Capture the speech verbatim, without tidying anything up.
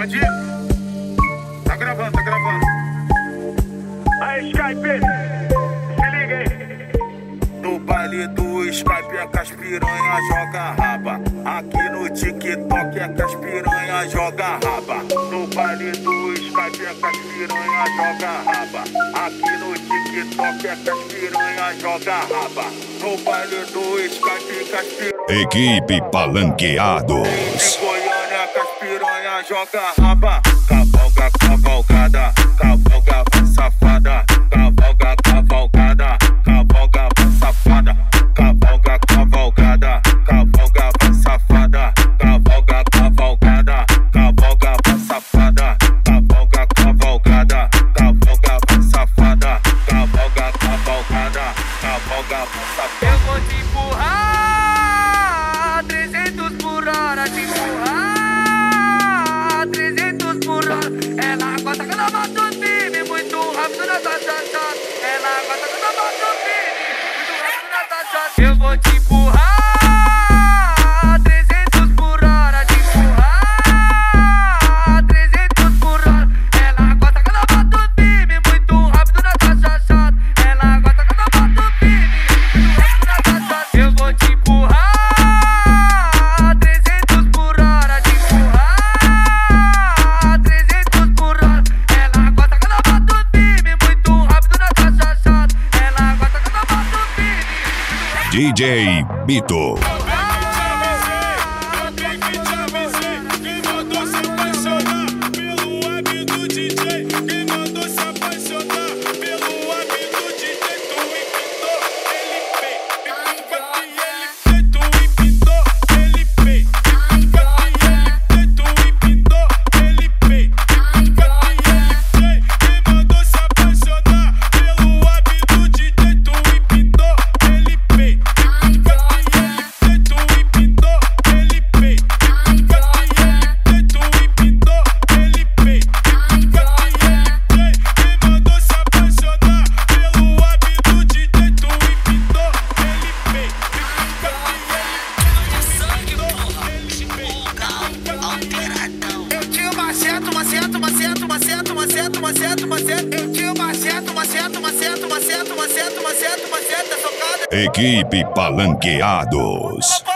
Pode ir? Tá gravando, tá gravando. Aí, Skype, se liga aí. No baile do Skype é que as piranha joga raba. Aqui no TikTok é que as piranha joga raba. No baile do Skype é que as piranha joga raba. Aqui no TikTok é que as piranha joga raba. No baile do Skype que as piranha... Equipe Palanqueados. Em Goiânia que as piranha joga raba. Cavalga, cavalgada, cavalga, safada. Cavalga, cavalgada, cavalga, safada. Cavalga, cavalgada, cavalga, safada. Cavalga, cavalgada, cavalga, safada. Cavalga, cavalgada, cavalga, safada. Cavalga, cavalgada, cavalga, safada. Eu vou te empurrar trezentos por hora, te empurrar trezentos por hora. Ela gosta quando eu boto o time muito rápido na taxa. Ela gosta quando eu boto o time muito rápido na taxa. Eu vou te empurrar trezentos por hora, te empurrar trezentos por hora. Ela gosta quando eu boto o time muito rápido na taxa. Ela gosta quando eu boto o time muito rápido na taxa. Eu vou te empurrar trezentos por hora, te empurrar trezentos por hora. Ela gosta quando eu boto o time muito rápido na taxa. Ela gosta quando eu boto o time muito rápido. D J Bito. Equipe Palanqueados.